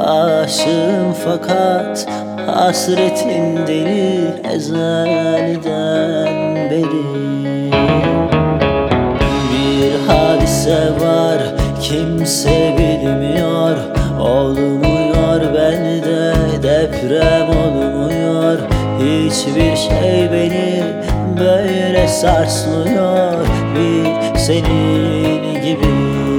Aşığım fakat hasretin deli ezelden beri. Bir hadise var kimse bilmiyor, olmuyor bende deprem olmuyor. Hiçbir şey beni böyle sarsmıyor bir senin gibi.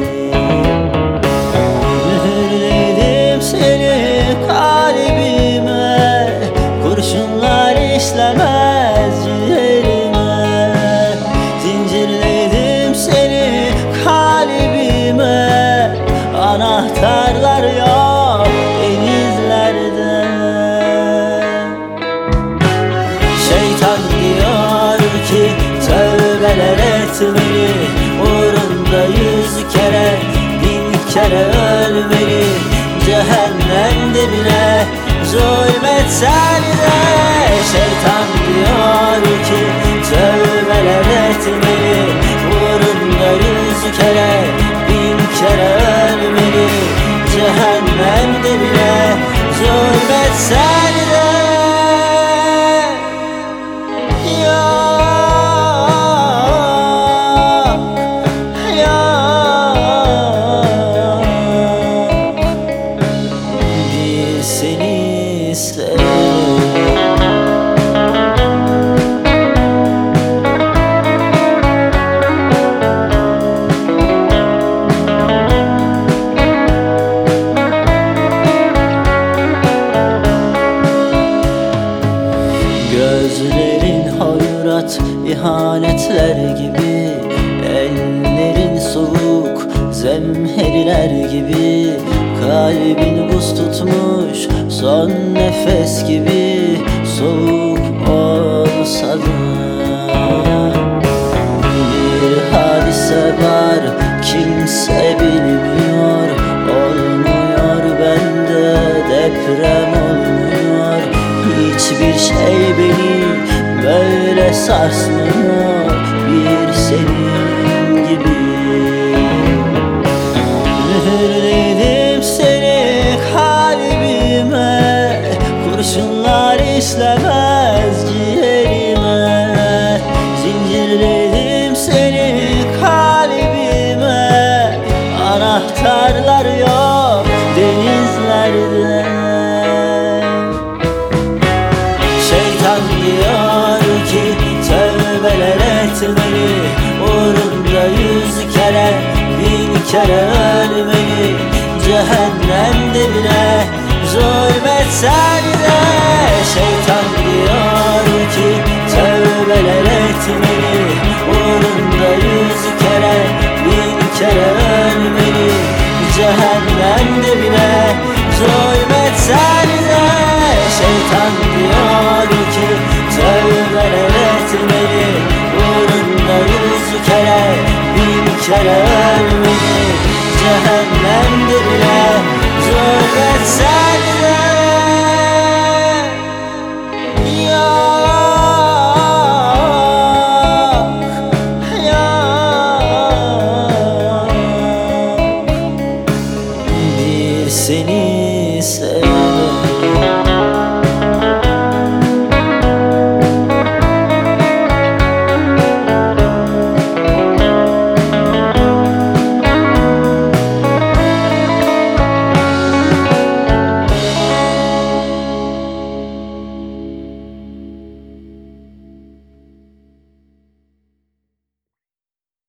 Mühürledim seni kalbime, kurşunlar işlemez ciğerime. Zincirledim seni kalbime, anahtarlar yok denizlerde. Şeytan diyor ki tövbeler etmeli, uğrunda 100 kere 1000 kere ölmeli. Cehennemde bile zulmetsen de şeytan diyor ki tövbeler etmeli, uğrunda 100 kere 1000 kere ölmeli. Cehennemde bile zulmetsen de. Seni seviyorum. Gözlerin hayrat ihanetler gibi, ellerin soğuk zemheriler gibi. Kalbin buz tutmuş son nefes gibi, soğuk olsa da. Bir hadise var kimse bilmiyor, olmuyor bende deprem olmuyor. Hiçbir şey beni böyle sarsmıyor bir senin gibi. Mühürledim seni kalbime, kurşunlar işlemez ciğerime. Zincirledim seni kalbime, anahtarlar yok denizlerde. Şeytan diyor ki tövbeler etmeli, uğrunda 100 kere 1000 kere ölmeli. Cehennemde bile zulmetsen de şeytan diyor ki tövbeler etmeli, uğrunda 100 kere 1000 kere ölmeli. Cehennemde bile zulmetsen de şeytan diyor ki tövbeler etmeli, uğrunda 100 kere 1000 kere ölmeli. Cehennemde bile